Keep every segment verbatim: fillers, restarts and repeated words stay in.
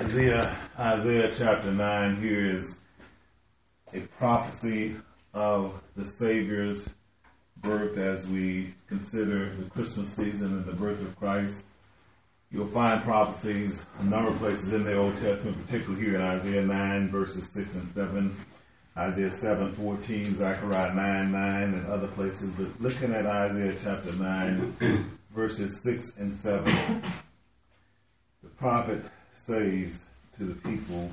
Isaiah, Isaiah chapter nine here is a prophecy of the Savior's birth as we consider the Christmas season and the birth of Christ. You'll find prophecies a number of places in the Old Testament, particularly here in Isaiah nine, verses six and seven, Isaiah seven, fourteen, Zechariah nine, nine, and other places. But looking at Isaiah chapter nine, verses six and seven, the prophet says to the people,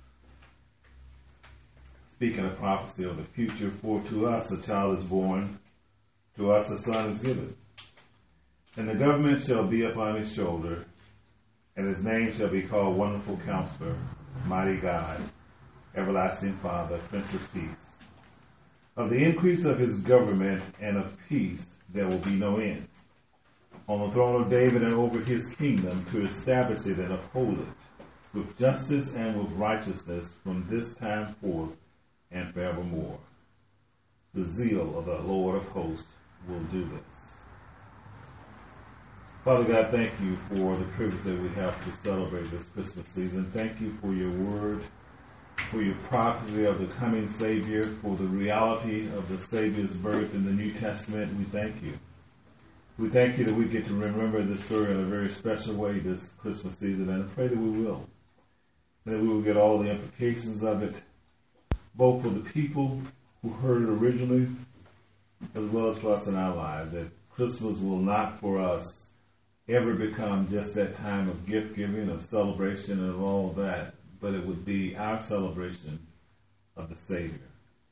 speaking of prophecy of the future, for to us a child is born, to us a son is given, and the government shall be upon his shoulder, and his name shall be called Wonderful Counselor, Mighty God, Everlasting Father, Prince of Peace. Of the increase of his government and of peace there will be no end, on the throne of David and over his kingdom, to establish it and uphold it with justice and with righteousness from this time forth and forevermore. The zeal of the Lord of hosts will do this. Father God, thank you for the privilege that we have to celebrate this Christmas season. Thank you for your word, for your prophecy of the coming Savior, for the reality of the Savior's birth in the New Testament. We thank you. We thank you that we get to remember this story in a very special way this Christmas season, and I pray that we will. That we will get all the implications of it, both for the people who heard it originally, as well as for us in our lives. That Christmas will not for us ever become just that time of gift giving, of celebration, and of all of that, but it would be our celebration of the Savior,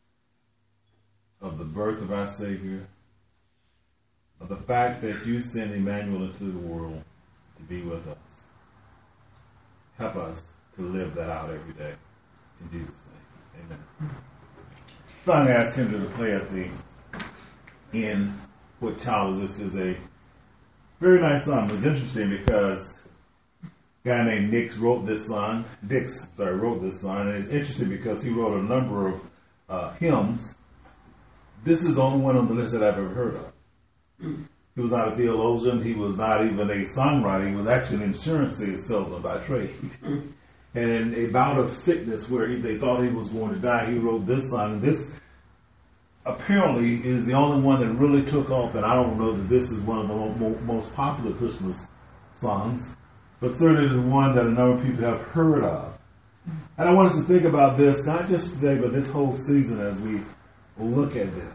of the birth of our Savior, of the fact that you sent Emmanuel into the world to be with us. Help us to live that out every day. In Jesus' name, amen. So I'm going to ask him to play at the end. What Child Is This is a very nice song. It was interesting because a guy named Nix wrote this song. Dix, sorry, wrote this song. And it's interesting because he wrote a number of uh, hymns. This is the only one on the list that I've ever heard of. He was not a theologian. He was not even a songwriter. He was actually an insurance salesman by trade. And in a bout of sickness where he, they thought he was going to die, he wrote this song. And this apparently is the only one that really took off. And I don't know that this is one of the mo- most popular Christmas songs, but certainly the one that a number of people have heard of. And I want us to think about this, not just today, but this whole season as we look at this.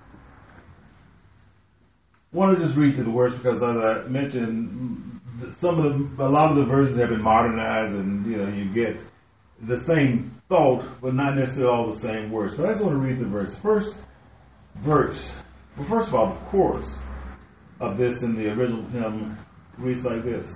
I want to just read to the words because, as I mentioned, some of the, a lot of the verses have been modernized, and you know you get the same thought, but not necessarily all the same words. But I just want to read the verse. First verse. Well, first of all, the chorus of this in the original hymn reads like this: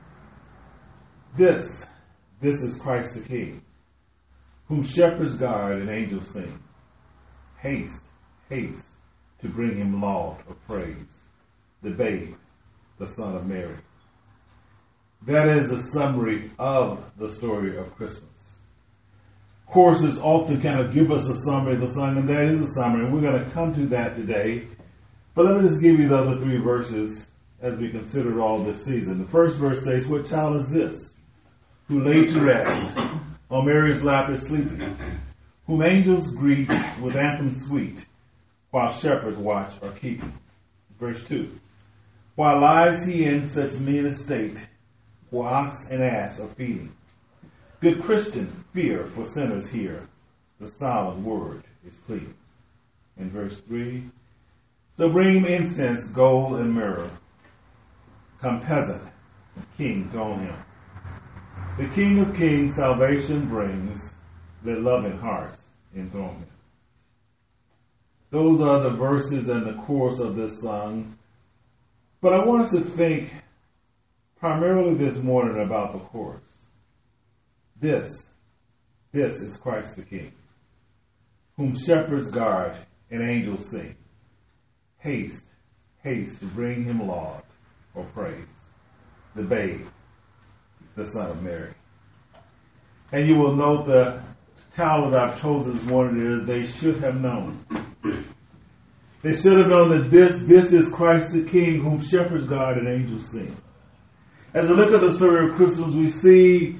This, this is Christ the King, whom shepherds guard and angels sing. Haste, haste to bring him laud of praise. The babe, the Son of Mary. That is a summary of the story of Christmas. Choruses often kind of give us a summary of the song, and that is a summary, and we're going to come to that today. But let me just give you the other three verses as we consider all this season. The first verse says, What child is this, who laid to rest on Mary's lap is sleeping, whom angels greet with anthems sweet, while shepherds watch or keeping. Verse two. While lies he in such mean estate, where ox and ass are feeding. Good Christian, fear for sinners here, the solemn word is pleading. In verse three, so bring him incense, gold, and myrrh. Come peasant, king to own him. The King of kings salvation brings, let loving hearts enthrone him. Those are the verses and the chorus of this song. But I want us to think primarily this morning about the chorus. This, this is Christ the King, whom shepherds guard and angels sing. Haste, haste to bring him laud or praise. The babe, the Son of Mary. And you will note the title that I've chosen this morning is They Should Have Known. They should have known that this, this is Christ the King, whom shepherds guard and angels sing. As we look at the story of Christmas, we see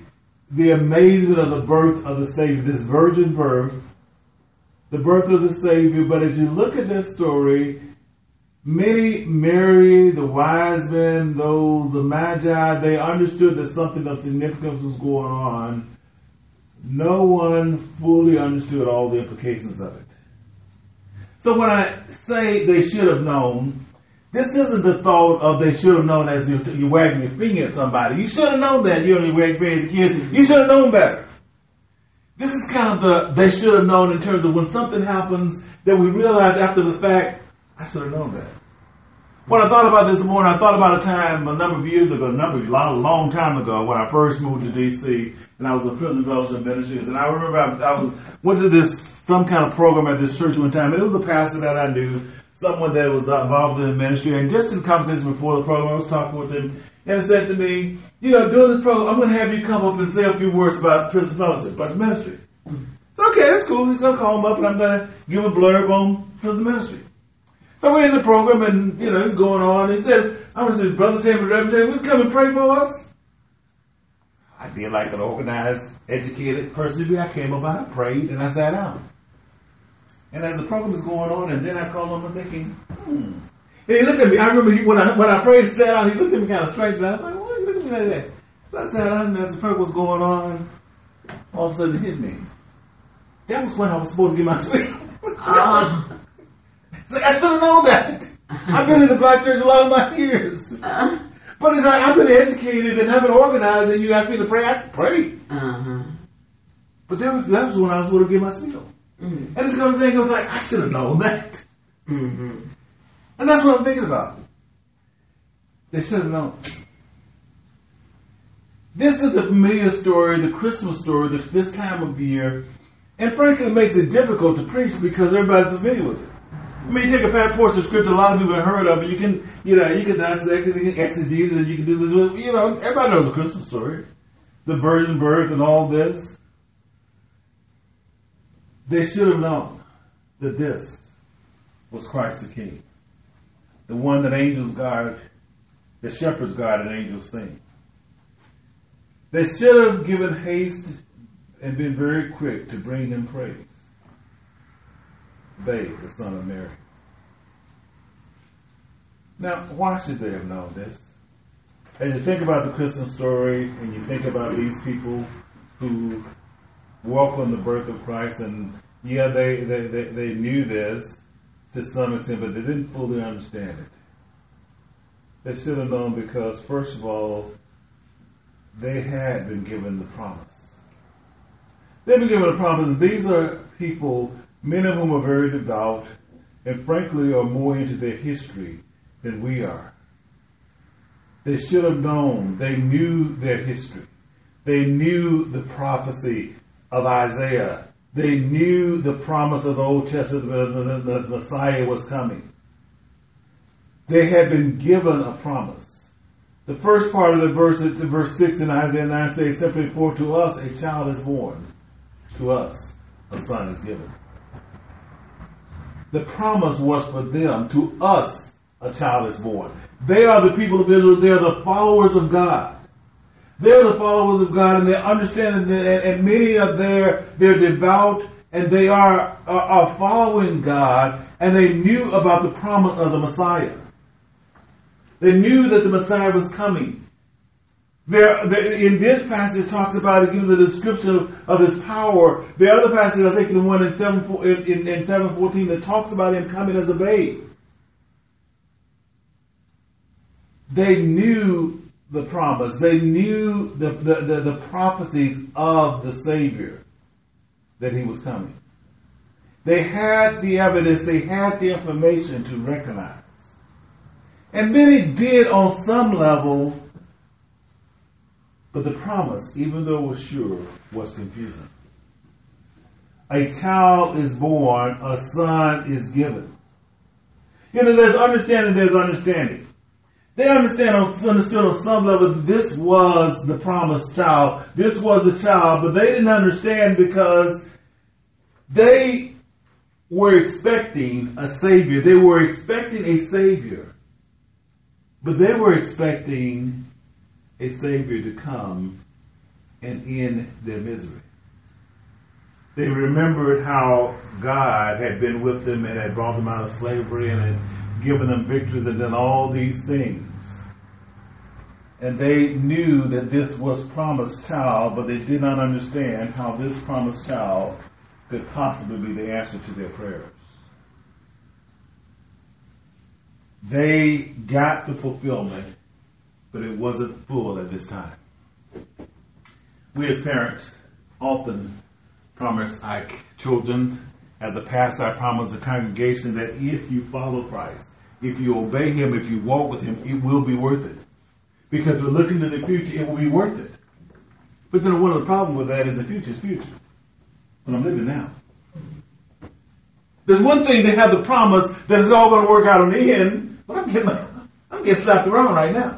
the amazement of the birth of the Savior, this virgin birth, the birth of the Savior. But as you look at this story, many, Mary, the wise men, those, the Magi, they understood that something of significance was going on. No one fully understood all the implications of it. So when I say they should have known, this isn't the thought of they should have known as you're, you're wagging your finger at somebody. You should have known that. You only wag your finger at the kids. You should have known better. This is kind of the they should have known in terms of when something happens that we realize after the fact, I should have known that. When I thought about this morning, I thought about a time a number of years ago, a number of, a long time ago, when I first moved to D C and I was a prison fellowship ministries. And I remember I, I was went to this some kind of program at this church one time, and it was a pastor that I knew, someone that was involved in the ministry. And just in conversation before the program, I was talking with him, and he said to me, "You know, during this program, I'm going to have you come up and say a few words about prison fellowship, about the ministry." It's okay, that's cool. He's going to call him up, and I'm going to give him a blurb on prison ministry. So we're in the program, and, you know, it's going on. He says, I'm going to say, Brother Taylor, Reverend Taylor, will you come and pray for us? I did like an organized, educated person. I came up, I prayed, and I sat down. And as the program was going on, and then I called him, I'm thinking, hmm. And he looked at me. I remember he, when I when I prayed and sat down, he looked at me kind of strange. And I was like, why are you looking at me like that? So I sat down, and as the program was going on, all of a sudden it hit me. That was when I was supposed to get my sleep. Uh. So I should have known that. I've been in the black church a lot of my years. Uh, but it's like I've been educated and I've been organized, and you ask me to pray, I pray. Uh-huh. But that was, that was when I was going to get my meal. Mm-hmm. And it's kind of thing, I was like, I should have known that. Mm-hmm. And that's what I'm thinking about. They should have known. This is a familiar story, the Christmas story, this, this time of year. And frankly, it makes it difficult to preach because everybody's familiar with it. I mean, you take a past portion of scripture a lot of people have heard of it. You can, you know, you can dissect it, you can exegete it, you can do this. You know, everybody knows the Christmas story. The virgin birth and all this. They should have known that this was Christ the King. The one that angels guard, the shepherds guard and angels sing. They should have given haste and been very quick to bring him praise. They, the son of Mary. Now, why should they have known this? As you think about the Christmas story and you think about these people who welcomed the birth of Christ, and yeah, they, they, they, they knew this to some extent, but they didn't fully understand it. They should have known because, first of all, they had been given the promise. They've been given a promise. These are people, many of whom are very devout and frankly are more into their history than we are. They should have known. They knew their history. They knew the prophecy of Isaiah. They knew the promise of the Old Testament that the Messiah was coming. They had been given a promise. The first part of the verse, to verse six in Isaiah nine says simply, for to us a child is born, to us a son is given. The promise was for them. To us a child is born. They are the people of Israel. They are the followers of God. They are the followers of God, and they understand, that, and many of their they're devout, and they are, are are following God, and they knew about the promise of the Messiah. They knew that the Messiah was coming. There, there, in this passage, it talks about it, gives a description of, of his power. The other passage, I think, the one in seven in, in seven fourteen that talks about him coming as a babe. They knew the promise. They knew the, the, the, the prophecies of the Savior, that he was coming. They had the evidence. They had the information to recognize. And many did on some level, but the promise, even though it was sure, was confusing. A child is born, a son is given. You know, there's understanding, there's understanding. They understand on, understood on some level that this was the promised child. This was a child, but they didn't understand because they were expecting a Savior. They were expecting a Savior. But they were expecting a Savior to come and in their misery. They remembered how God had been with them and had brought them out of slavery and had given them victories and done all these things. And they knew that this was promised child, but they did not understand how this promised child could possibly be the answer to their prayers. They got the fulfillment, but it wasn't full at this time. We as parents often promise our children, as a pastor, I promise the congregation that if you follow Christ, if you obey Him, if you walk with Him, it will be worth it. Because we're looking to the future, it will be worth it. But then one of the problems with that is the future is future. But I'm living now. There's one thing to have the promise that it's all going to work out in the end, but I'm getting, I'm getting slapped around right now.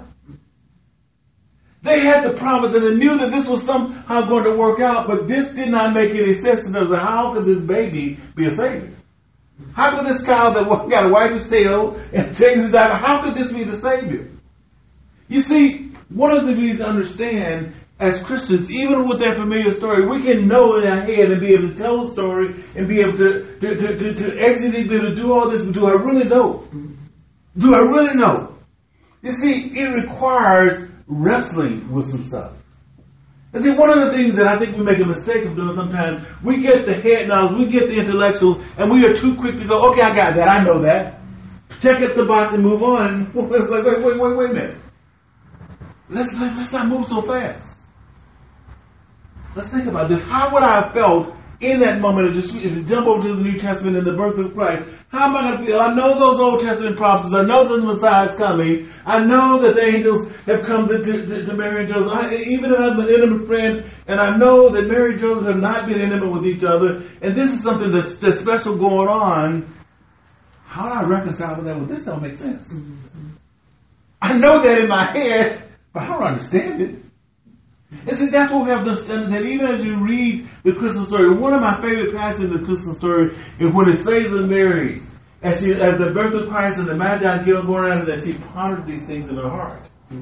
They had the promise and they knew that this was somehow going to work out, but this did not make any sense to them. How could this baby be a savior? How could this child that got to wipe his tail and change his diaper, how could this be the savior? You see, one of the things we need to understand as Christians, even with that familiar story, we can know in our head and be able to tell the story and be able to, to, to, to, to exit it, be able to do all this, but do I really know? Do I really know? You see, it requires wrestling with some stuff. And see, one of the things that I think we make a mistake of doing sometimes, we get the head knowledge, we get the intellectual, and we are too quick to go, okay, I got that, I know that. Check it the box and move on. It's like, wait, wait, wait, wait a minute. Let's, let's not move so fast. Let's think about this. How would I have felt in that moment, if you jump over to the New Testament and the birth of Christ? How am I going to feel? I know those Old Testament prophecies. I know that the Messiah is coming. I know that the angels have come to, to, to Mary and Joseph. I, even if I'm an intimate friend, and I know that Mary and Joseph have not been intimate with each other, and this is something that's, that's special going on, how do I reconcile with that? Well, this don't make sense. I know that in my head, but I don't understand it. And see, that's what we have to understand, that even as you read the Christmas story, one of my favorite passages in the Christmas story is when it says of Mary, as she, at the birth of Christ and the Magi get on going out of that, she pondered these things in her heart.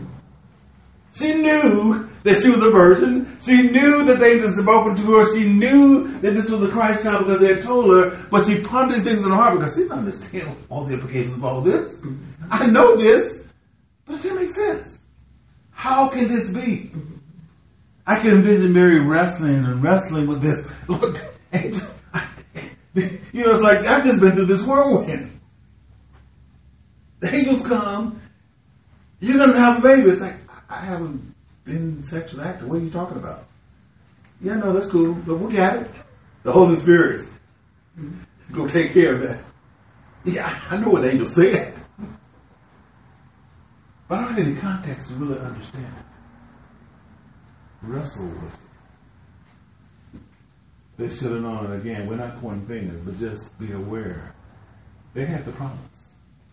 She knew that she was a virgin. She knew that the angels had spoken to her. She knew that this was the Christ child because they had told her, but she pondered things in her heart because she didn't understand all the implications of all this. I know this, but it doesn't make sense. How can this be? I can envision Mary wrestling and wrestling with this. Look, angel, I, you know, it's like, I've just been through this whirlwind. The angels come, you're going to have a baby. It's like, I haven't been sexually active. What are you talking about? Yeah, no, that's cool, but we'll get it. The Holy Spirit go take care of that. Yeah, I know what the angel said. But I don't have any context to really understand it. Wrestle with it. They should have known it. Again, we're not pointing fingers, but just be aware. They had the promise.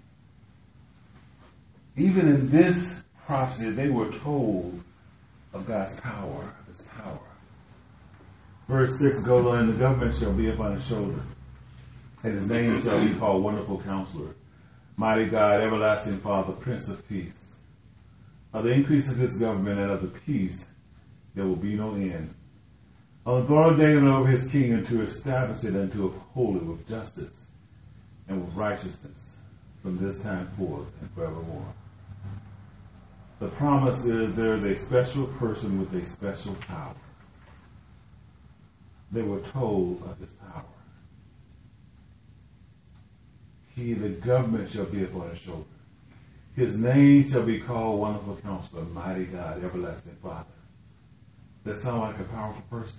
Even in this prophecy, they were told of God's power, His power. Verse six goes on, and the government shall be upon His shoulder, and His name shall be called Wonderful Counselor, Mighty God, Everlasting Father, Prince of Peace. Of the increase of His government and of the peace, there will be no end. On the throne of David and over His kingdom, to establish it and to uphold it with justice and with righteousness from this time forth and forevermore. The promise is there is a special person with a special power. They were told of His power. He, the government, shall be upon His shoulder. His name shall be called Wonderful Counselor, Mighty God, Everlasting Father. That sound like a powerful person.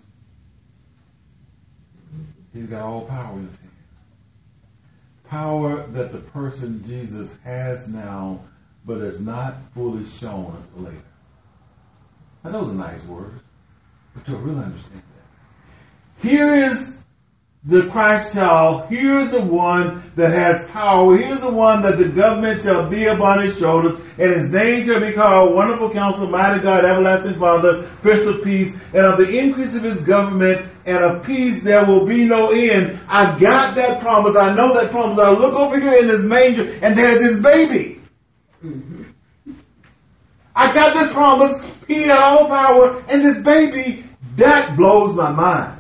He's got all power in His hand. Power that the person Jesus has now, but is not fully shown until later. Now, those are nice words, but to really understand that. Here is the Christ child. Here's the one that has power. Here's the one that the government shall be upon His shoulders, and His name shall be called Wonderful Counselor, Mighty God, Everlasting Father, Prince of Peace. And of the increase of His government and of peace there will be no end. I got that promise. I know that promise. I look over here in this manger, and there's His baby. Mm-hmm. I got this promise, He had all power, and this baby, that blows my mind.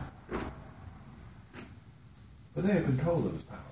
But they had control of his power.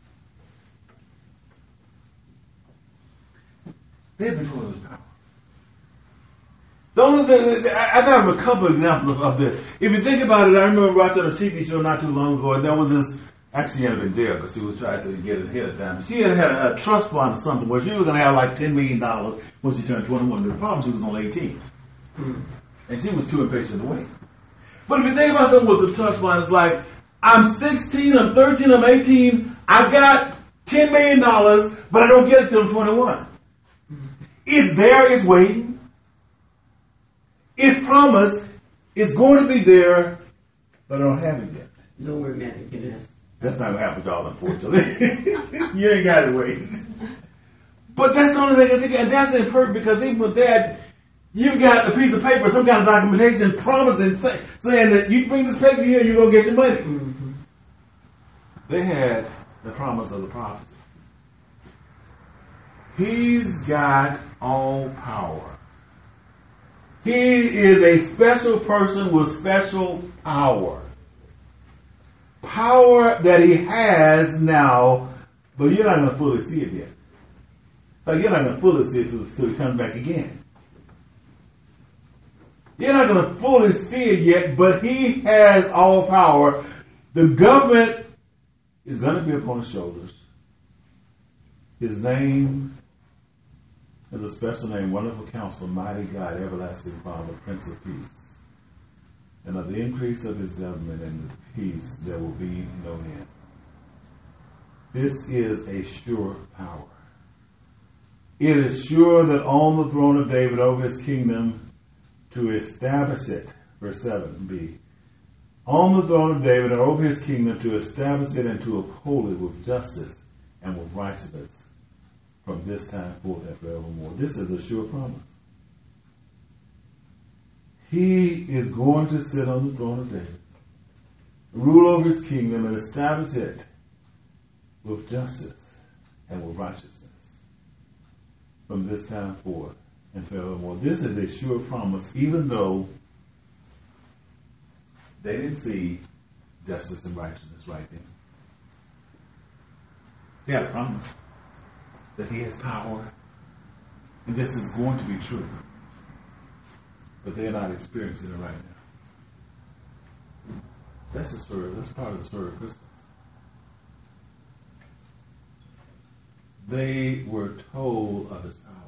They had control of his power. The only thing, I I have a couple of examples of, of this. If you think about it, I remember watching a T V show not too long ago, and there was this, actually she ended up in jail because she was trying to get it ahead of time. She had had a, a trust fund or something where she was going to have like ten million dollars when she turned twenty-one. The problem, she was only eighteen. Mm. And she was too impatient to wait. But if you think about something with the trust fund, it's like, I'm sixteen, I'm thirteen, I'm eighteen, I got ten million dollars, but I don't get it till I'm twenty-one. Mm. It's there, it's waiting. It's promised, it's going to be there, but I don't have it yet. No romantic goodness. That's not going to happen, y'all, unfortunately. You ain't got to wait. But that's the only thing I think, and that's imperfect because even with that, you got a piece of paper, some kind of documentation promising, say, saying that you bring this paper here, you're going to get your money. Mm-hmm. They had the promise of the prophecy. He's got all power. He is a special person with special power. Power that he has now, but you're not going to fully see it yet. Like you're not going to fully see it until he comes back again. You're not going to fully see it yet, but he has all power. The government is going to be upon his shoulders. His name is a special name, Wonderful Counselor, Mighty God, Everlasting Father, Prince of Peace. And of the increase of his government and the peace, there will be no end. This is a sure power. It is sure that on the throne of David over his kingdom to establish it, verse seven b, on the throne of David and over his kingdom to establish it and to uphold it with justice and with righteousness from this time forth and forevermore. This is a sure promise. He is going to sit on the throne of David, rule over his kingdom and establish it with justice and with righteousness from this time forth and forevermore. This is a sure promise, even though they didn't see justice and righteousness right then. They had a promise that he has power, and this is going to be true. But they're not experiencing it right now. That's the story. That's part of the story of Christmas. They were told of his power.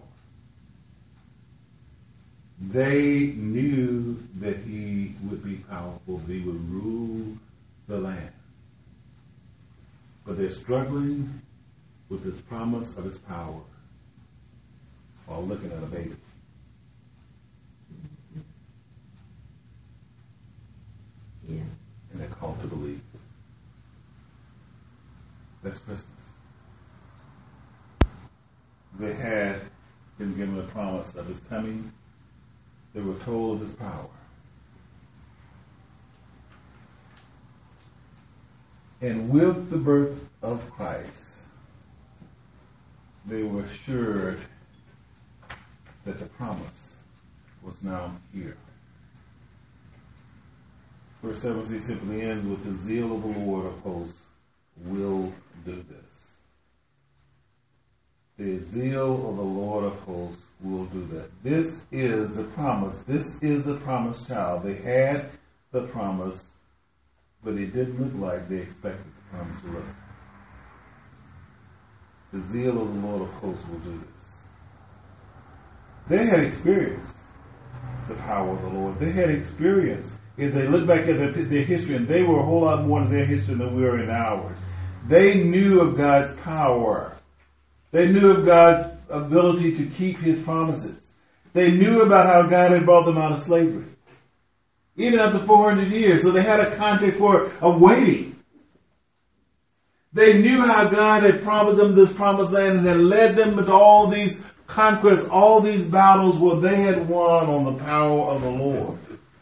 They knew that he would be powerful, that he would rule the land. But they're struggling with this promise of his power while looking at a baby. Yeah. And they're called to believe. That's Christmas. They had been given a promise of his coming. They were told of his power. And with the birth of Christ, they were assured that the promise was now here. Verse seven simply ends with the zeal of the Lord of hosts will do this. The zeal of the Lord of hosts will do that. This is the promise. This is the promised child. They had the promise, but it didn't look like they expected the promise to look. The zeal of the Lord of hosts will do this. They had experienced the power of the Lord. They had experienced, if they look back at their, their history, and they were a whole lot more in their history than we are in ours. They knew of God's power. They knew of God's ability to keep his promises. They knew about how God had brought them out of slavery, even after four hundred years. So they had a context for of waiting. They knew how God had promised them this promised land and had led them into all these conquests, all these battles where they had won on the power of the Lord.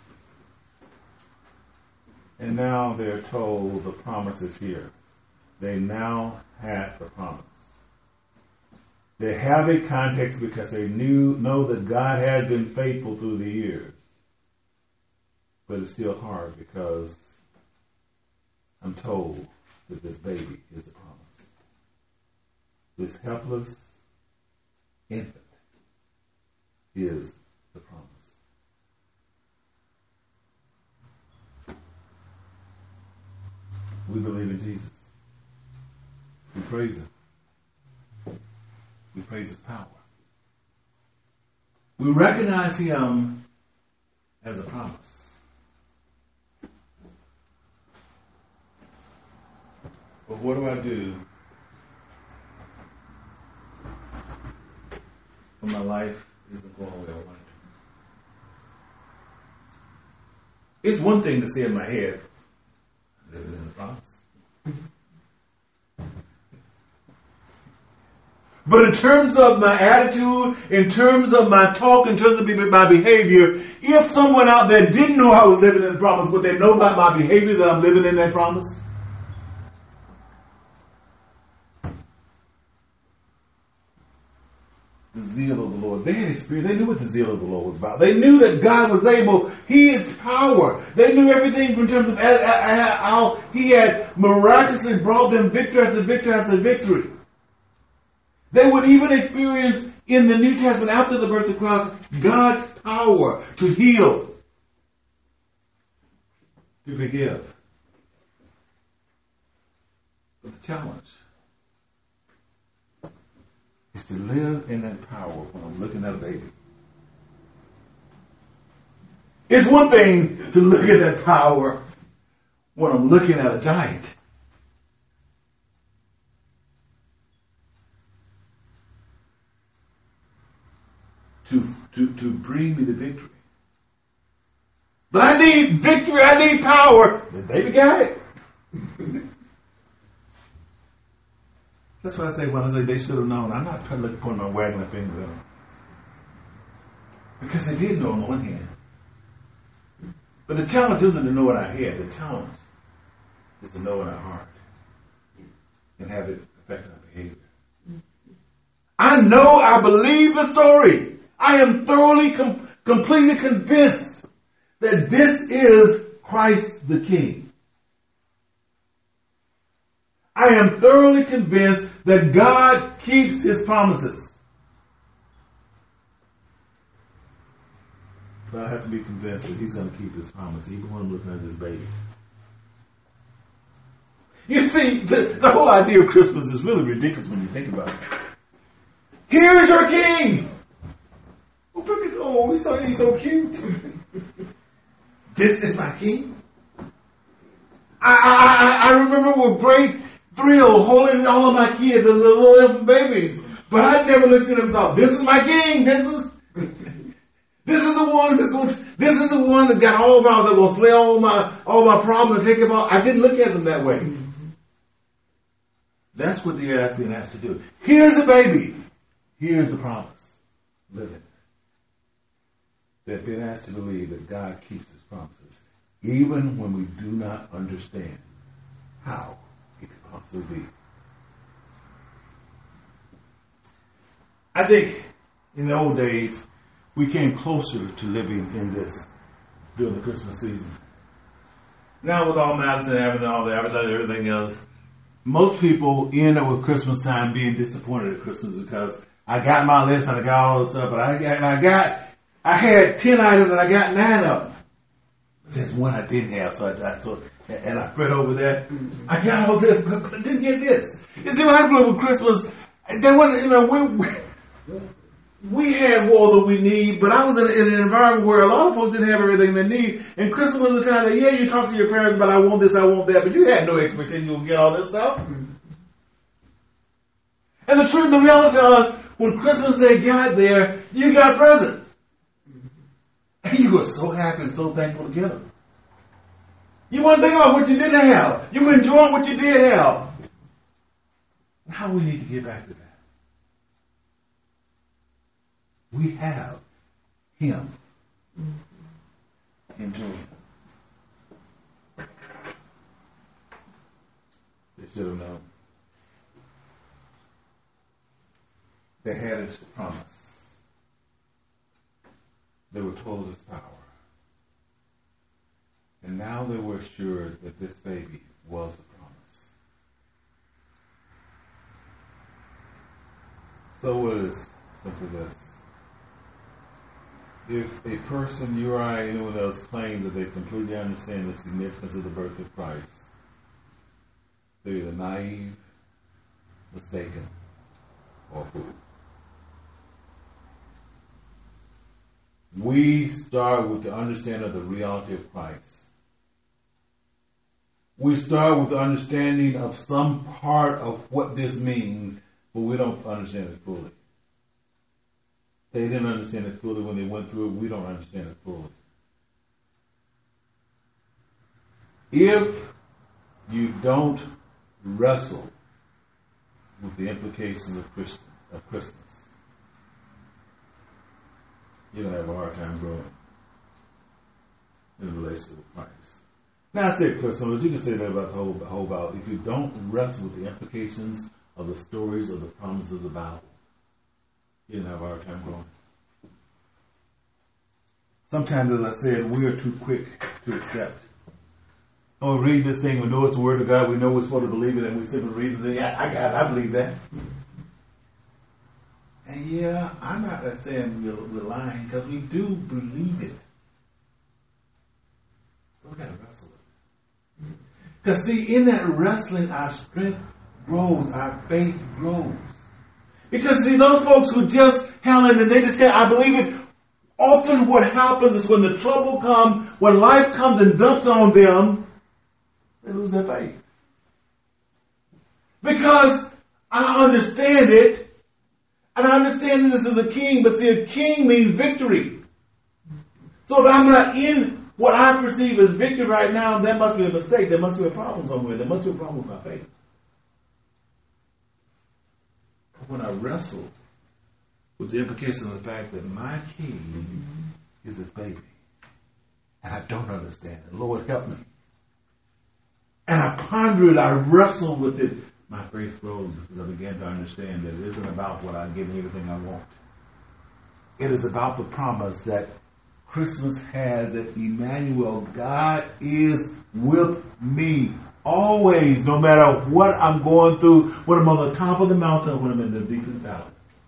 And now they're told the promise is here. They now have the promise. They have a context because they knew know that God has been faithful through the years. But it's still hard because I'm told that this baby is a promise. This helpless infant is the promise. We believe in Jesus. We praise Him. We praise His power. We recognize Him as a promise. But what do I do when my life isn't going the way I want it to? It's one thing to say in my head, living in the promise. But in terms of my attitude, in terms of my talk, in terms of my behavior, if someone out there didn't know I was living in the promise, would they know by my behavior that I'm living in that promise? The zeal of the Lord. They had experience. They knew what the zeal of the Lord was about. They knew that God was able. He is power. They knew everything in terms of how He had miraculously brought them victory after victory after victory. They would even experience in the New Testament after the birth of Christ God's power to heal, to forgive. But the challenge is to live in that power when I'm looking at a baby. It's one thing to look at that power when I'm looking at a giant. To, to, to bring me the victory. But I need victory, I need power. The baby got it. That's why I say when I say they should have known, I'm not trying to look pointing my wagging my finger at them. Because they did know on the one hand. But the challenge isn't to know in our head. The challenge is to know in our heart. And have it affect our behavior. I know, I believe the story. I am thoroughly, com- completely convinced that this is Christ the King. I am thoroughly convinced that God keeps His promises. But I have to be convinced that He's going to keep His promise, even when I'm looking at this baby. You see, the, the whole idea of Christmas is really ridiculous when you think about it. Here's your King! Oh, he's so, he's so cute. This is my King. I, I, I remember with great thrill holding all of my kids as little infant babies. But I never looked at them and thought, this is my King. This is this is the one that's going to, this is the one that got all about that will slay all my all my problems and take them out. I didn't look at them that way. That's what they're being asked to do. Here's the baby. Here's the promise. Live it. They've been asked to believe that God keeps His promises, even when we do not understand how it could possibly be. I think in the old days, we came closer to living in this during the Christmas season. Now with all Madison having all the advertising and everything else, most people end up with Christmas time being disappointed at Christmas because I got my list and I got all this stuff, but I got, and I got I had ten items and I got nine of them. There's one I didn't have, so I, I so and I fret over that. Mm-hmm. I got all this, but I didn't get this. You see, what happened with Christmas? They wasn't, you know, we we had all that we need, but I was in, in an environment where a lot of folks didn't have everything they need. And Christmas was the time that yeah, you talk to your parents about I want this, I want that, but you had no expectation you would get all this stuff. Mm-hmm. And the truth, the reality was, when Christmas Day got there, you got presents. And you were so happy and so thankful to get them. You want to think about what you didn't have. You were enjoying what you did have. Now we need to get back to that. We have Him. Enjoy Him. They should have known. They had its promise. They were told its power. And now they were assured that this baby was the promise. So it is simply this. If a person, you or I, anyone else, claim that they completely understand the significance of the birth of Christ, they're either naive, mistaken, or fooled. We start with the understanding of the reality of Christ. We start with the understanding of some part of what this means, but we don't understand it fully. They didn't understand it fully when they went through it. We don't understand it fully. If you don't wrestle with the implications of Christ, of Christmas, you're going to have a hard time growing in a relationship with Christ. Now, I say personal, but you can say that about the whole, the whole Bible. If you don't wrestle with the implications of the stories of the promises of the Bible, you're going to have a hard time growing. Sometimes, as I said, we are too quick to accept. Oh, we read this thing, we know it's the Word of God, we know we're supposed to believe it, and we simply read it and say, yeah, I got it, I believe that. And yeah, I'm not saying we're, we're lying, because we do believe it. But we got to wrestle with it. Because see, in that wrestling, our strength grows, our faith grows. Because see, those folks who just held it and they just can't, I believe it, often what happens is when the trouble comes, when life comes and dumps on them, they lose their faith. Because I understand it, and I understand that this is a king, but see, a king means victory. So if I'm not in what I perceive as victory right now, that must be a mistake. There must be a problem somewhere. There must be a problem with my faith. But when I wrestle with the implication of the fact that my king is this baby, and I don't understand it, Lord, help me. And I ponder it, I wrestle with it, my faith grows because I began to understand that it isn't about what I get and everything I want. It is about the promise that Christmas has, that Emmanuel, God is with me always, no matter what I'm going through, when I'm on the top of the mountain, when I'm in the deepest valley.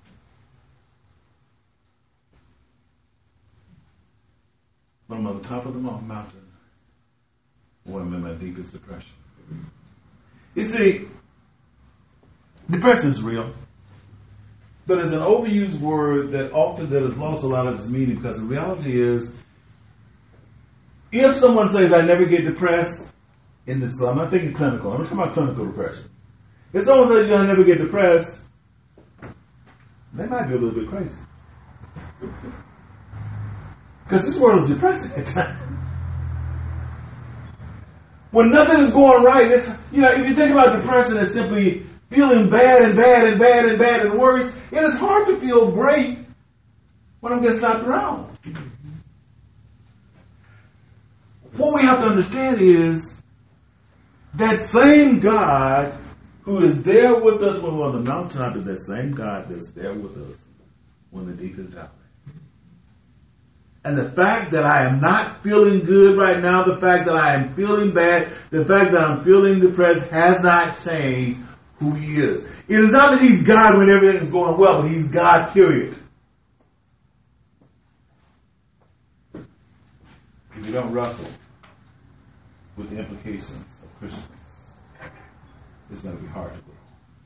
When I'm on the top of the mountain, when I'm in my deepest depression. You see, depression is real, but it's an overused word that often that has lost a lot of its meaning, because the reality is, if someone says, I never get depressed, in this, I'm not thinking clinical, I'm not talking about clinical depression. If someone says, I never get depressed, they might be a little bit crazy. Because this world is depressing at times. When nothing is going right, it's, you know, if you think about depression as simply feeling bad and bad and bad and bad and worse, it is hard to feel great when I'm getting slapped around. What we have to understand is that same God who is there with us when we're on the mountaintop is that same God that's there with us when the deep is valley. And the fact that I am not feeling good right now, the fact that I am feeling bad, the fact that I'm feeling depressed has not changed who He is. It is not that He's God when everything is going well, but He's God, period. If you don't wrestle with the implications of Christmas, it's going to be hard to grow.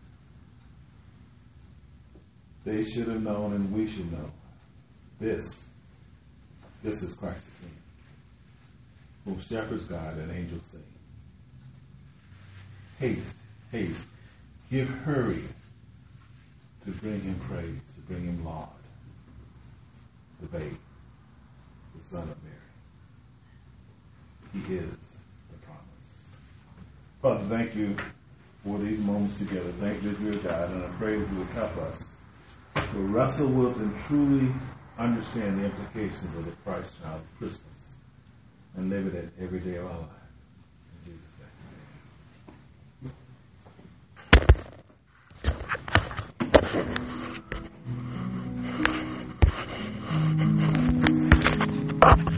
They should have known, and we should know, this. This is Christ the King, whom shepherds guide and angels sing. Haste, haste, give hurry to bring Him praise, to bring Him laud, the babe, the Son of Mary. He is the promise. Father, thank You for these moments together. Thank You that You're God, and I pray that You would help us to wrestle with and truly understand the implications of the Christ child of Christmas and live it every day of our lives. In Jesus' name. Bye.